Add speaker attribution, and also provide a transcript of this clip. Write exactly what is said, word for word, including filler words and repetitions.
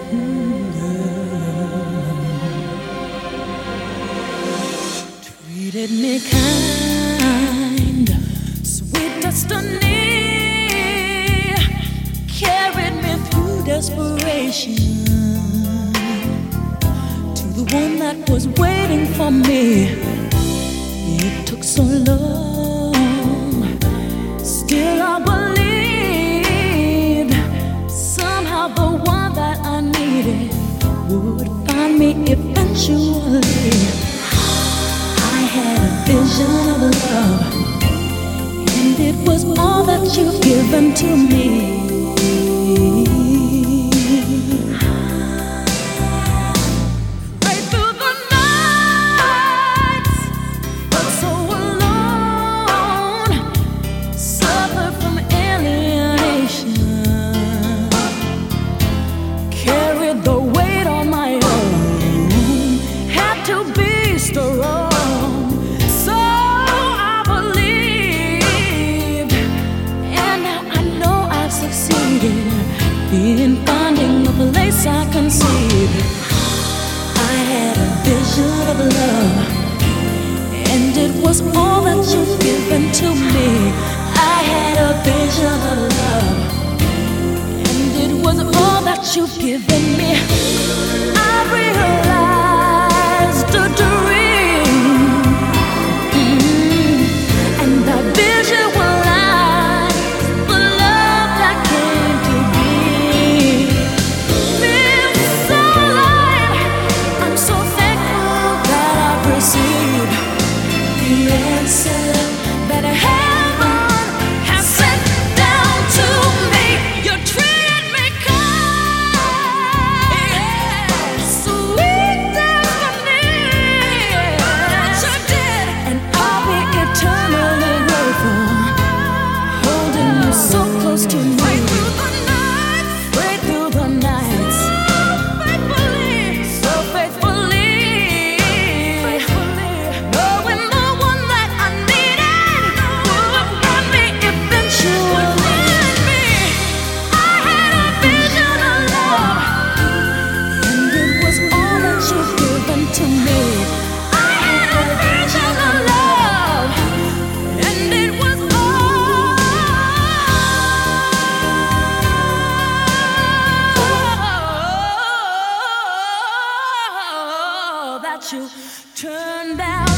Speaker 1: Treated me kind, sweet destiny carried me through desperation to the one that was waiting for me. It took so long, still I believed somehow the one that I needed would find me eventually. I had a vision of love, and it was all that you've given to me. Right through the nights, felt so alone, suffered from alienation, carried the weight on my own, had to be strong. In finding a place I conceived, I had a vision of love, and it was all that you've given to me. I had a vision of love, and it was all that you've given me. I realized a dream, mm-hmm. and that vision was that heaven has sent down to me. You treated me kind, sweet destiny. That you did, and I'll be eternally grateful, holding you so close to me. Right through the nights, right through the nights, so faithfully, so faithfully, knowing the one that I needed would find me eventually. I had a vision of love, and it was all that you've given to me. I had a vision of love, and it was all that you turned out.